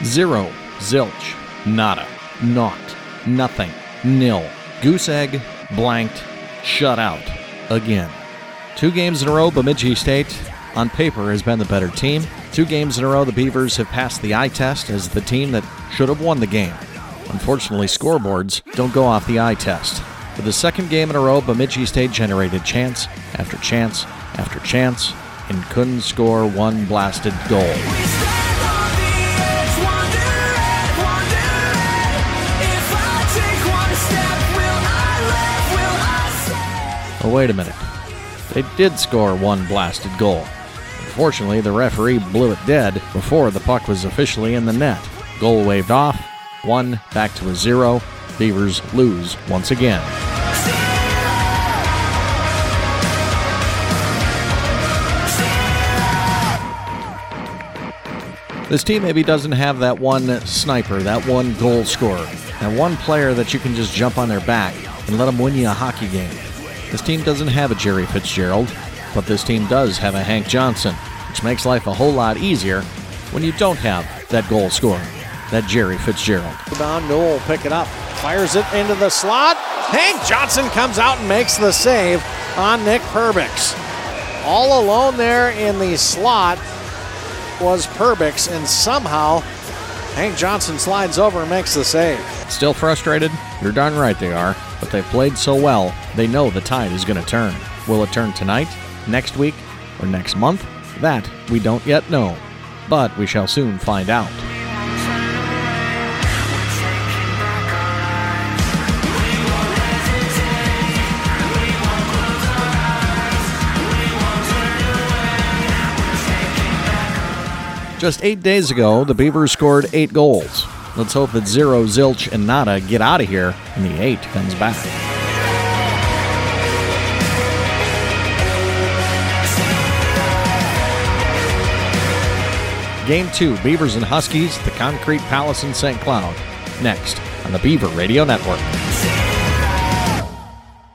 0, zilch, nada, naught, nothing, nil, goose egg, blanked, shut out, again. 2 games in a row, Bemidji State, on paper, has been the better team. 2 games in a row, the Beavers have passed the eye test as the team that should have won the game. Unfortunately, scoreboards don't go off the eye test. For the 2nd game in a row, Bemidji State generated chance after chance after chance and couldn't score one blasted goal. Oh, wait a minute. They did score one blasted goal. Unfortunately, the referee blew it dead before the puck was officially in the net. Goal waved off, 1 back to a 0. Beavers lose once again. This team maybe doesn't have that one sniper, that one goal scorer, that one player that you can just jump on their back and let them win you a hockey game. This team doesn't have a Jerry Fitzgerald, but this team does have a Hank Johnson, which makes life a whole lot easier when you don't have that goal scorer, that Jerry Fitzgerald. Rebound, Newell will pick it up, fires it into the slot. Hank Johnson comes out and makes the save on Nick Perbix. All alone there in the slot was Perbix, and somehow Hank Johnson slides over and makes the save. Still frustrated? You're darn right they are, but they've played so well, they know the tide is going to turn. Will it turn tonight, next week, or next month? That we don't yet know, but we shall soon find out. Just 8 days ago, the Beavers scored 8 goals. Let's hope that 0, zilch, and nada get out of here and the 8 comes back. Game 2, Beavers and Huskies, the Concrete Palace in St. Cloud. Next on the Beaver Radio Network.